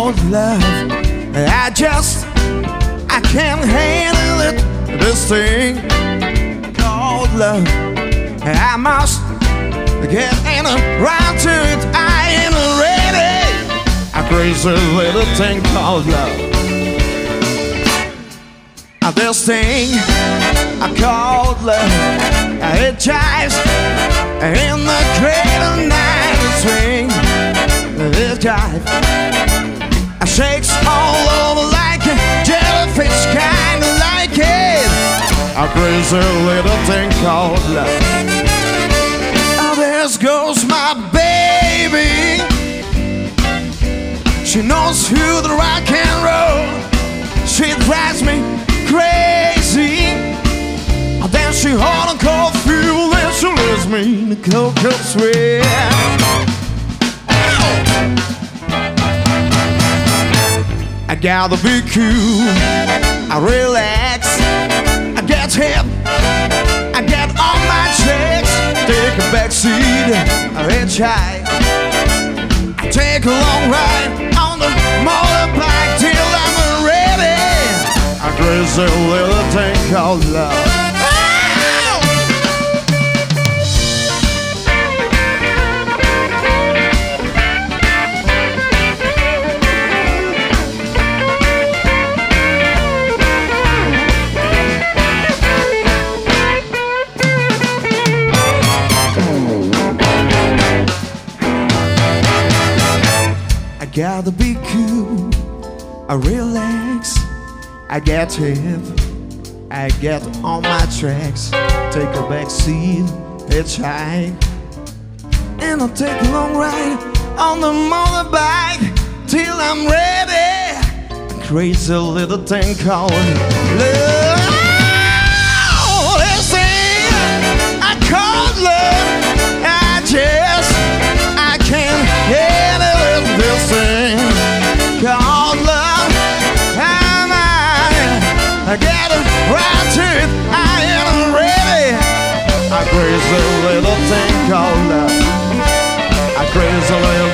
called love. I can't handle it. This thing called love. I must get in around to it. I ain't ready. A crazy little thing called love. This thing I called love. It jives in the cradle night swing. It jives. It shakes all over like a jellyfish, kinda like it. A crazy little thing called love. Oh, there goes my baby. She knows who the rock and roll. She drives me crazy. Then she hard and cold fuel, then she leaves me in the cocoa sweat. I gotta be cool, I relax, I get hip, I get on my tricks. Take a backseat, I hitchhike, I take a long ride on the motorbike till I'm ready. A crazy little thing called love. I gotta be cool, I relax, I get hip, I get on my tracks. Take a back seat, hitchhike, and I'll take a long ride on the motorbike till I'm ready. A crazy little thing called love. This thing I call love. I can't handle it. This thing called love. I get it right to it. I am ready. A crazy little thing called love. A crazy little